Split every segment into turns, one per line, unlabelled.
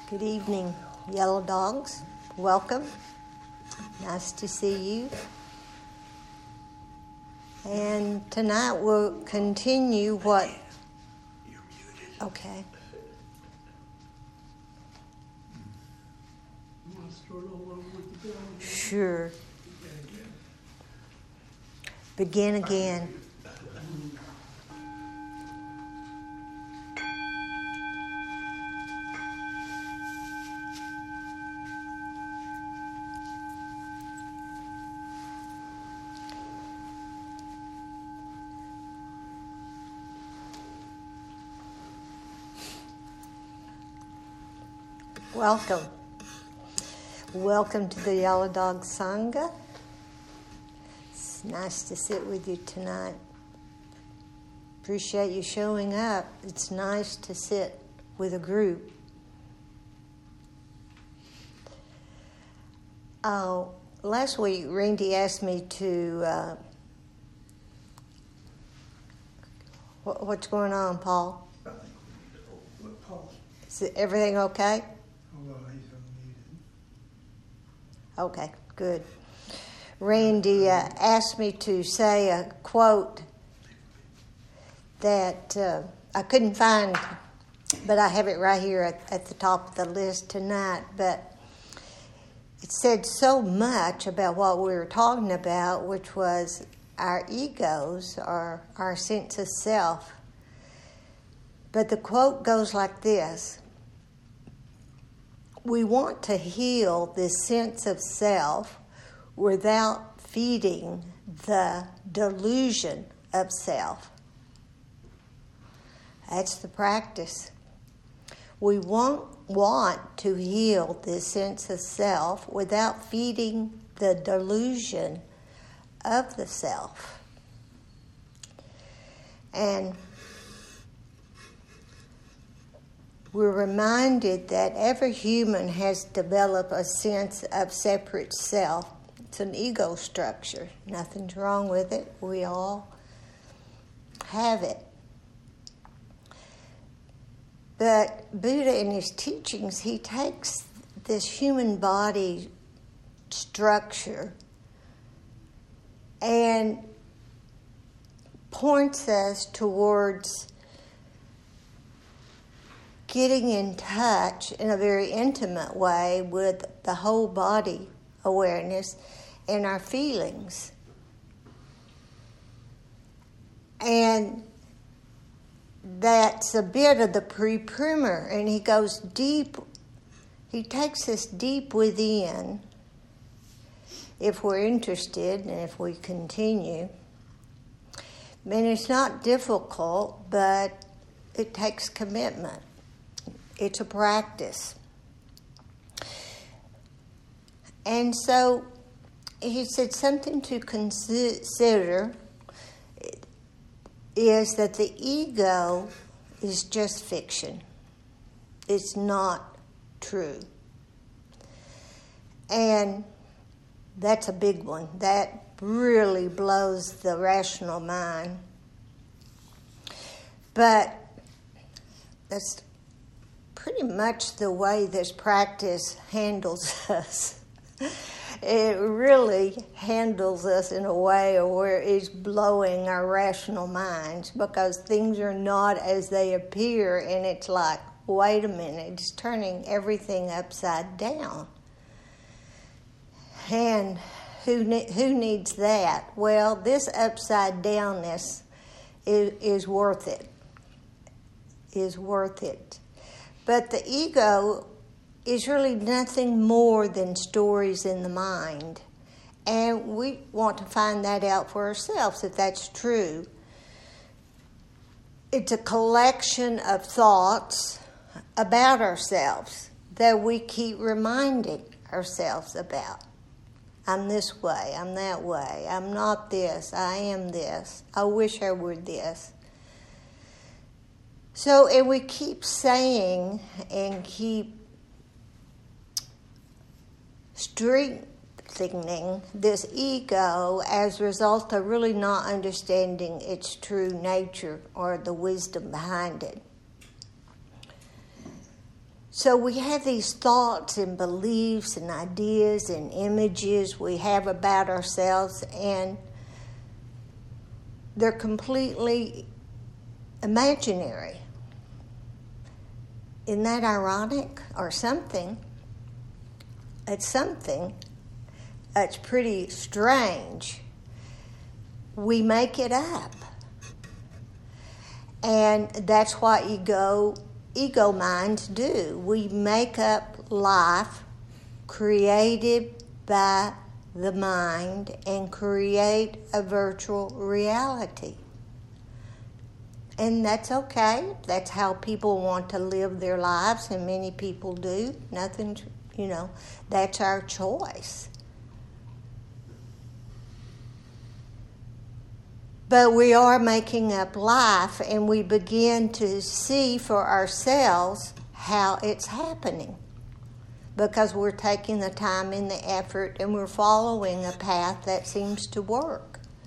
Good evening, Yellow Dogs. Welcome. Nice to see you. And tonight we'll continue what...
You're muted.
Okay.
You want to start all over with the bell?
Sure.
Begin again.
Begin again. Welcome. Welcome to the Yellow Dog Sangha. It's nice to sit with you tonight. Appreciate you showing up. It's nice to sit with a group. Last week, Randy asked me to... what's going on, Paul?
I think we need to let Paul.
Is everything okay?
Oh, he's unmuted.
Okay, good. Randy asked me to say a quote that I couldn't find, but I have it right here at the top of the list tonight. But it said so much about what we were talking about, which was our egos or our sense of self. But the quote goes like this: we want to heal this sense of self without feeding the delusion of self. That's the practice. We want to heal this sense of self without feeding the delusion of the self. And we're reminded that every human has developed a sense of separate self. It's an ego structure. Nothing's wrong with it. We all have it. But Buddha, in his teachings, he takes this human body structure and points us towards getting in touch in a very intimate way with the whole body awareness and our feelings. And that's a bit of the pre-primer, and he goes deep. He takes us deep within, if we're interested and if we continue. And it's not difficult, but it takes commitment. It's a practice. And so he said something to consider is that the ego is just fiction. It's not true. And that's a big one. That really blows the rational mind. But that's pretty much the way this practice handles us. It really handles us in a way where it's blowing our rational minds, because things are not as they appear, and it's like, wait a minute, it's turning everything upside down. And who needs that? Well, this upside downness is worth it. Is worth it. But the ego is really nothing more than stories in the mind. And we want to find that out for ourselves, if that's true. It's a collection of thoughts about ourselves that we keep reminding ourselves about. I'm this way, I'm that way, I'm not this, I am this, I wish I were this. So, and we keep saying and keep strengthening this ego as a result of really not understanding its true nature or the wisdom behind it. So we have these thoughts and beliefs and ideas and images we have about ourselves, and they're completely imaginary. Isn't that ironic or something? It's something that's pretty strange. We make it up. And that's what ego minds do. We make up life created by the mind and create a virtual reality. And that's okay. That's how people want to live their lives, and many people do. Nothing, that's our choice. But we are making up life, and we begin to see for ourselves how it's happening, because we're taking the time and the effort, and we're following a path that seems to work.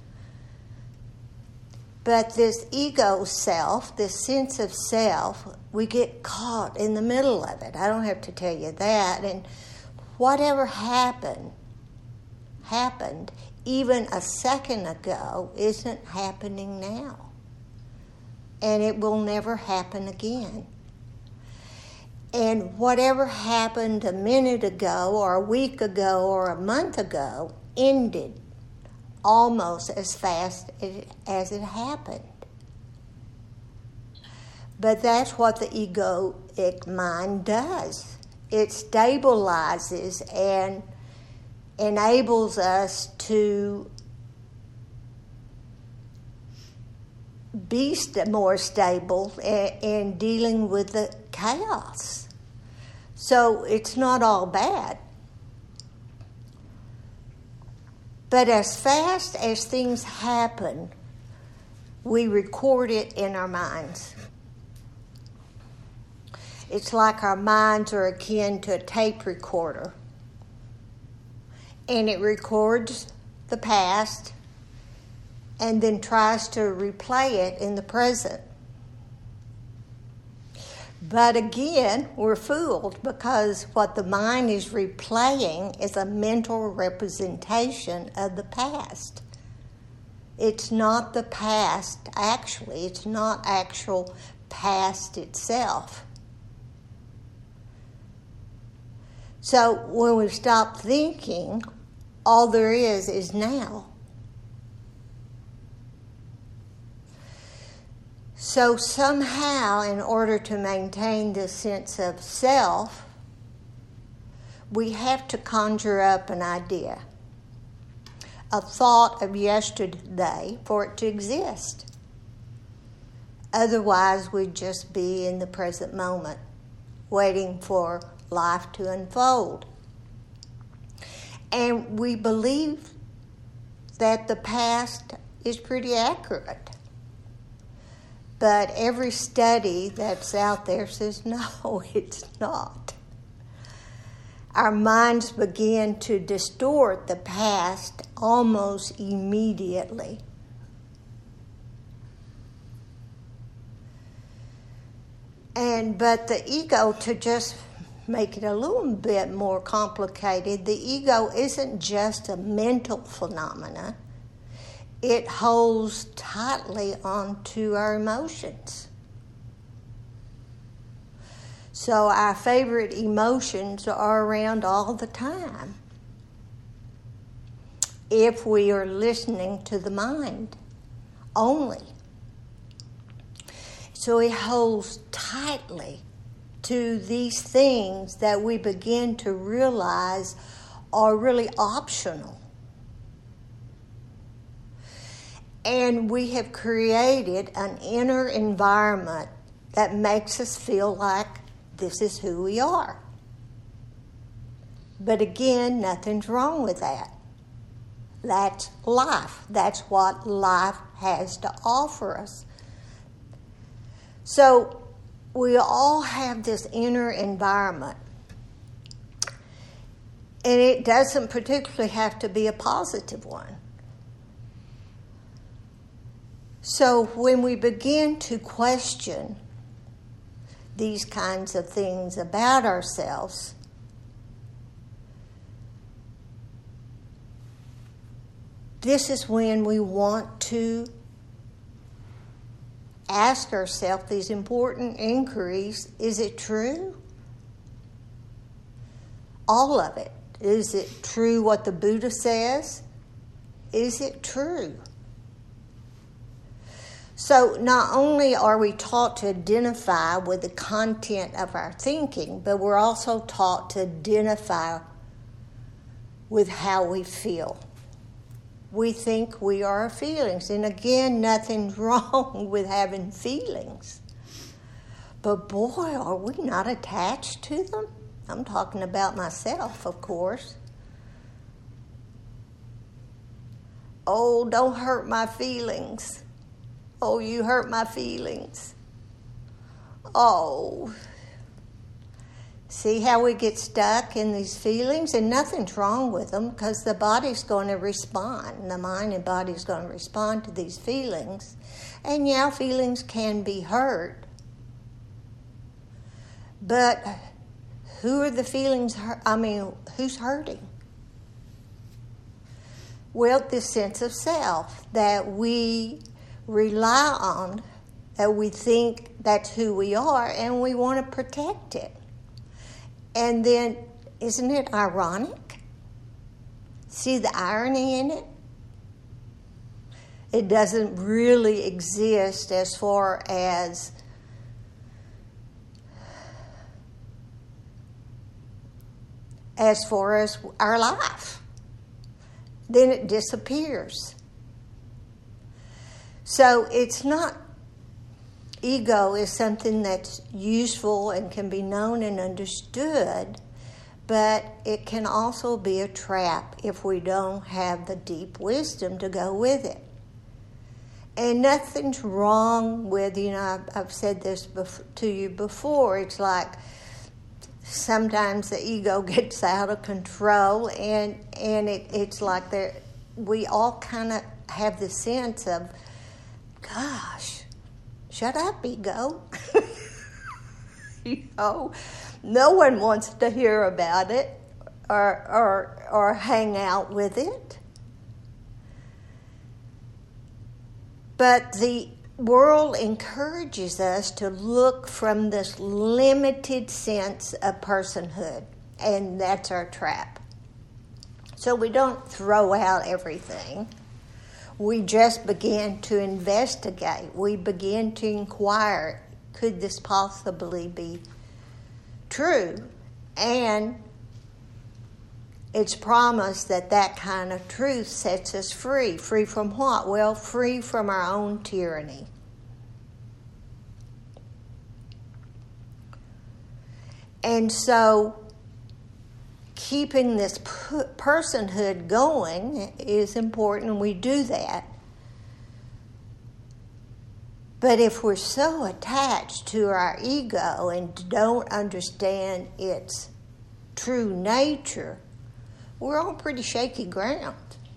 But this ego self, this sense of self, we get caught in the middle of it. I don't have to tell you that. And whatever happened even a second ago isn't happening now. And it will never happen again. And whatever happened a minute ago or a week ago or a month ago ended almost as fast as it happened. But that's what the egoic mind does. It stabilizes and enables us to be more stable in dealing with the chaos. So it's not all bad. But as fast as things happen, we record it in our minds. It's like our minds are akin to a tape recorder. And it records the past and then tries to replay it in the present. But again, we're fooled, because what the mind is replaying is a mental representation of the past. It's not the past, actually. It's not actual past itself. So when we stop thinking, all there is now. So somehow, in order to maintain this sense of self, we have to conjure up an idea, a thought of yesterday for it to exist. Otherwise, we'd just be in the present moment, waiting for life to unfold. And we believe that the past is pretty accurate. But every study that's out there says, no, it's not. Our minds begin to distort the past almost immediately. But the ego, to just make it a little bit more complicated, the ego isn't just a mental phenomena. It holds tightly onto our emotions. So our favorite emotions are around all the time if we are listening to the mind only. So it holds tightly to these things that we begin to realize are really optional. And we have created an inner environment that makes us feel like this is who we are. But again, nothing's wrong with that. That's life. That's what life has to offer us. So we all have this inner environment. And it doesn't particularly have to be a positive one. So when we begin to question these kinds of things about ourselves, this is when we want to ask ourselves these important inquiries. Is it true? All of it. Is it true what the Buddha says? Is it true? So not only are we taught to identify with the content of our thinking, but we're also taught to identify with how we feel. We think we are our feelings. And again, nothing's wrong with having feelings. But boy, are we not attached to them? I'm talking about myself, of course. Oh, don't hurt my feelings. Oh, you hurt my feelings. Oh. See how we get stuck in these feelings? And nothing's wrong with them because the body's going to respond. The mind and body's going to respond to these feelings. And yeah, feelings can be hurt. But who are the feelings? Who's hurting? Well, this sense of self that we rely on, that we think that's who we are, and we want to protect it. And then, isn't it ironic? See the irony in it? It doesn't really exist as far as our life. Then it disappears. So it's not, ego is something that's useful and can be known and understood, but it can also be a trap if we don't have the deep wisdom to go with it. And nothing's wrong with, I've said this to you before, it's like sometimes the ego gets out of control and it's like we all kind of have the sense of, gosh, shut up, ego. No one wants to hear about it or hang out with it. But the world encourages us to look from this limited sense of personhood, and that's our trap. So we don't throw out everything. We just begin to investigate. We begin to inquire, could this possibly be true? And it's promised that kind of truth sets us free. Free from what? Well, free from our own tyranny. And so keeping this personhood going is important, and we do that. But if we're so attached to our ego and don't understand its true nature, we're on pretty shaky ground.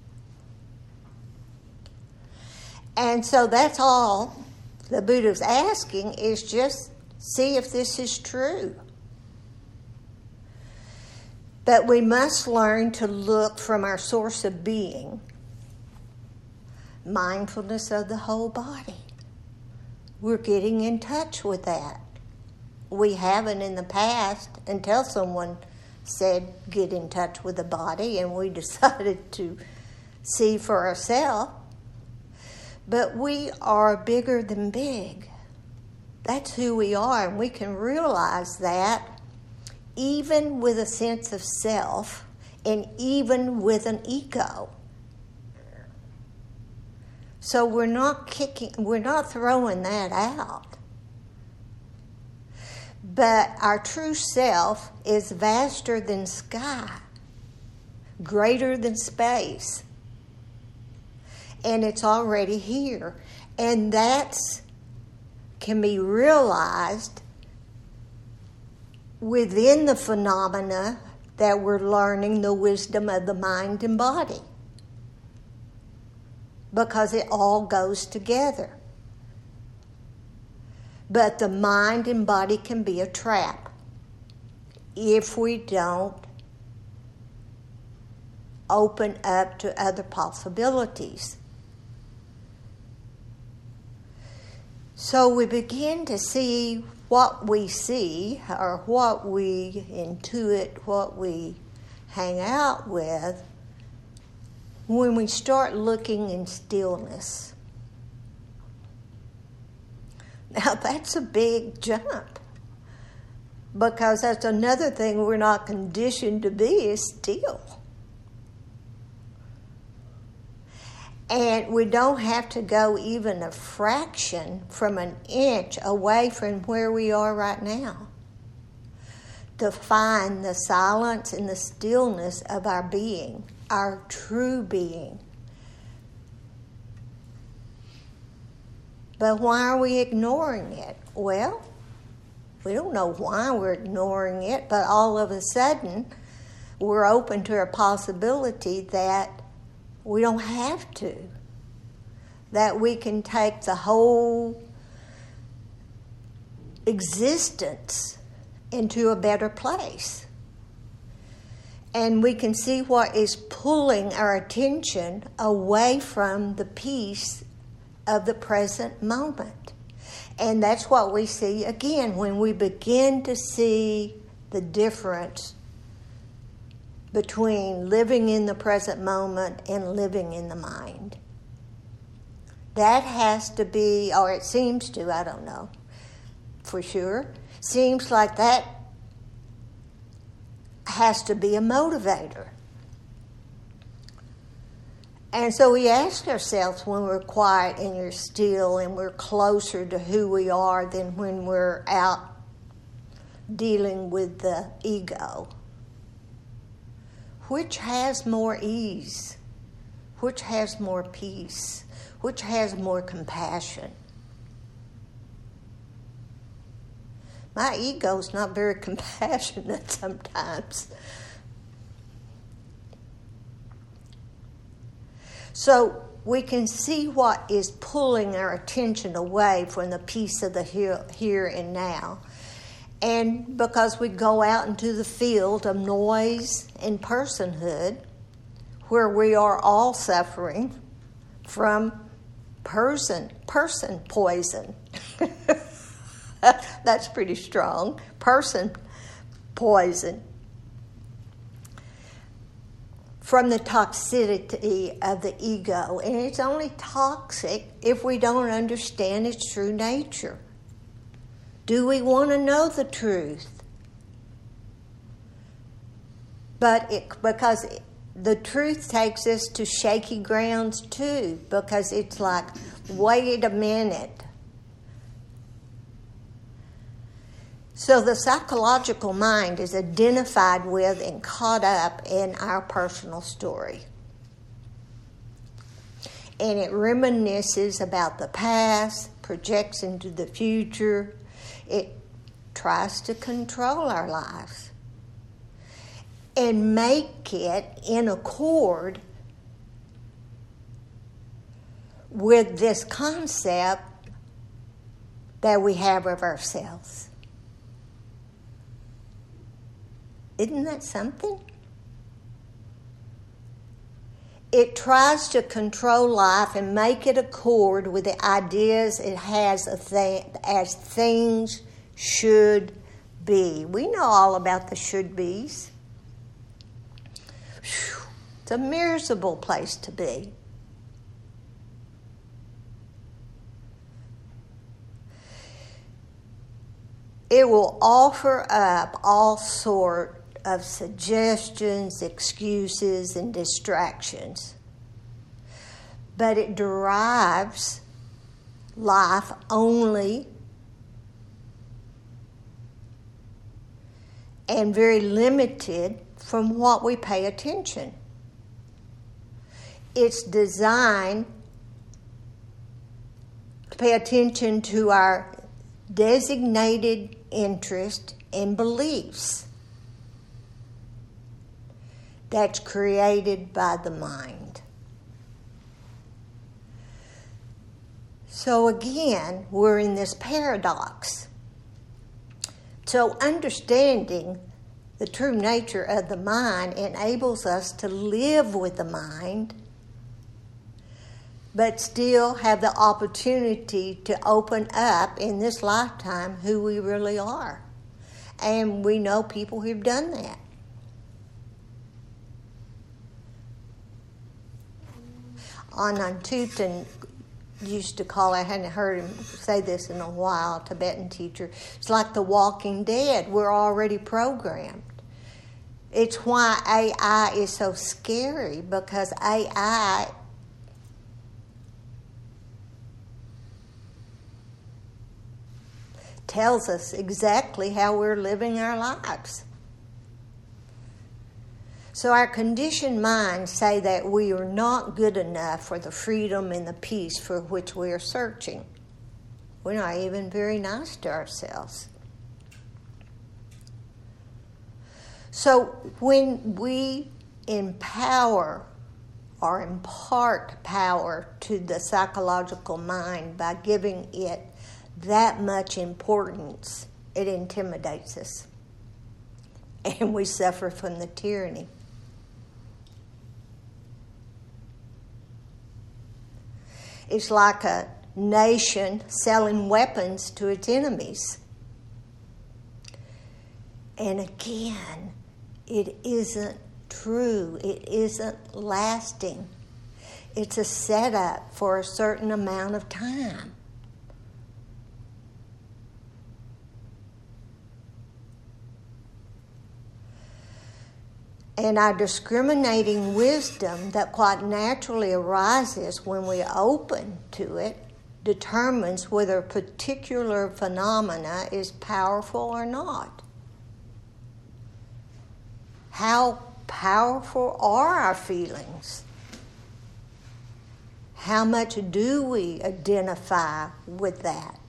And so that's all the Buddha's asking, is just see if this is true. But we must learn to look from our source of being, mindfulness of the whole body. We're getting in touch with that. We haven't in the past until someone said, get in touch with the body, and we decided to see for ourselves. But we are bigger than big. That's who we are, and we can realize that even with a sense of self and even with an ego. So we're not throwing that out. But our true self is vaster than sky, greater than space. And it's already here. And that can be realized within the phenomena that we're learning, the wisdom of the mind and body. Because it all goes together. But the mind and body can be a trap if we don't open up to other possibilities. So we begin to see what we see, or what we intuit, what we hang out with, when we start looking in stillness. Now that's a big jump, because that's another thing we're not conditioned to be, is still. And we don't have to go even a fraction from an inch away from where we are right now to find the silence and the stillness of our being, our true being. But why are we ignoring it? Well, we don't know why we're ignoring it, but all of a sudden we're open to a possibility that we don't have to, that we can take the whole existence into a better place. And we can see what is pulling our attention away from the peace of the present moment. And that's what we see again when we begin to see the difference between living in the present moment and living in the mind. That has to be, or it seems to, I don't know for sure, seems like that has to be a motivator. And so we ask ourselves when we're quiet and we're still and we're closer to who we are than when we're out dealing with the ego. Which has more ease? Which has more peace? Which has more compassion? My ego's not very compassionate sometimes. So we can see what is pulling our attention away from the peace of the here and now. And because we go out into the field of noise and personhood, where we are all suffering from person poison. That's pretty strong. Person poison. From the toxicity of the ego. And it's only toxic if we don't understand its true nature. Do we want to know the truth? Because the truth takes us to shaky grounds too, because it's like, wait a minute. So the psychological mind is identified with and caught up in our personal story. And it reminisces about the past, projects into the future. It tries to control our lives and make it in accord with this concept that we have of ourselves. Isn't that something? It tries to control life and make it accord with the ideas it has as things should be. We know all about the should be's. It's a miserable place to be. It will offer up all sorts of suggestions, excuses, and distractions. But it derives life only and very limited from what we pay attention. It's designed to pay attention to our designated interest and beliefs that's created by the mind. So again, we're in this paradox. So understanding the true nature of the mind enables us to live with the mind, but still have the opportunity to open up in this lifetime who we really are. And we know people who've done that. Anand Tutan used to call, I hadn't heard him say this in a while, Tibetan teacher, it's like the walking dead. We're already programmed. It's why AI is so scary, because AI tells us exactly how we're living our lives. So our conditioned minds say that we are not good enough for the freedom and the peace for which we are searching. We're not even very nice to ourselves. So when we empower or impart power to the psychological mind by giving it that much importance, it intimidates us. And we suffer from the tyranny. It's like a nation selling weapons to its enemies. And again, it isn't true. It isn't lasting. It's a setup for a certain amount of time. And our discriminating wisdom that quite naturally arises when we open to it determines whether a particular phenomena is powerful or not. How powerful are our feelings? How much do we identify with that?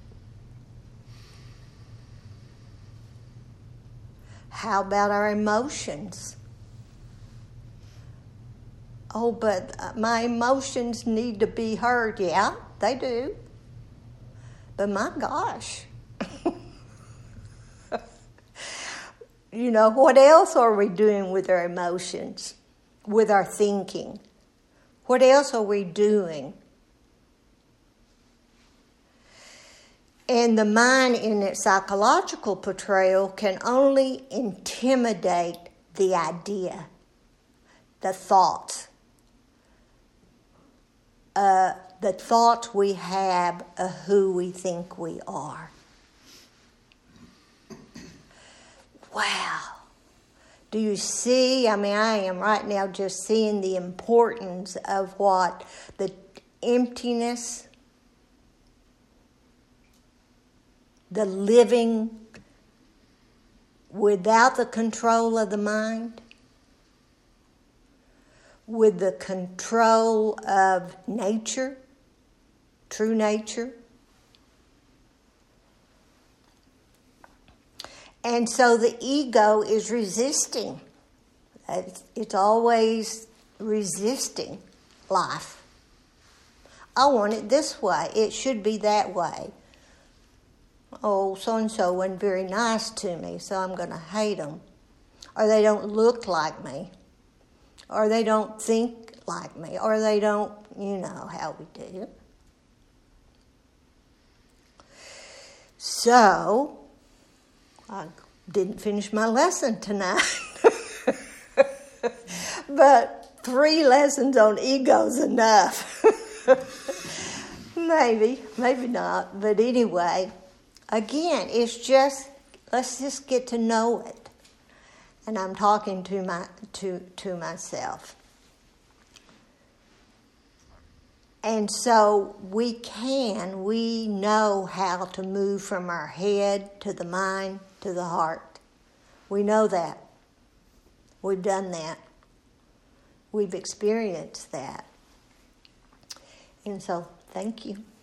How about our emotions? Oh, but my emotions need to be heard. Yeah, they do. But my gosh. You know, what else are we doing with our emotions, with our thinking? What else are we doing? And the mind in its psychological portrayal can only intimidate the idea, the thoughts. The thoughts we have of who we think we are. Wow. Do you see? I mean, I am right now just seeing the importance of what the emptiness, the living without the control of the mind, with the control of nature, true nature. And so the ego is resisting. It's always resisting life. I want it this way. It should be that way. Oh, so-and-so wasn't very nice to me, so I'm going to hate them. Or they don't look like me. Or they don't think like me. Or they don't, you know how we do. So, I didn't finish my lesson tonight. But 3 lessons on ego is enough. Maybe not. But anyway, again, it's just, let's just get to know it. And I'm talking to myself. And so we know how to move from our head to the mind to the heart. We know that. We've done that. We've experienced that. And so, thank you.